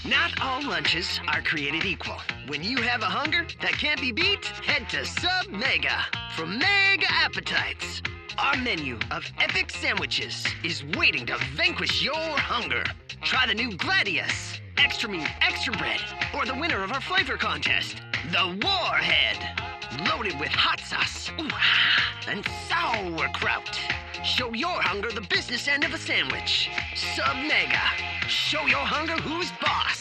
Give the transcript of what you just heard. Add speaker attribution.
Speaker 1: Not all lunches are created equal. When you have a hunger that can't be beat, head to Sub Mega for mega appetites. Our menu of epic sandwiches is waiting to vanquish your hunger. Try the new Gladius, extra meat, extra bread, or the winner of our flavor contest, the Warhead. Loaded with hot sauce and sauerkraut. Show your hunger the business end of a sandwich. Sub Mega. Show your hunger who's boss.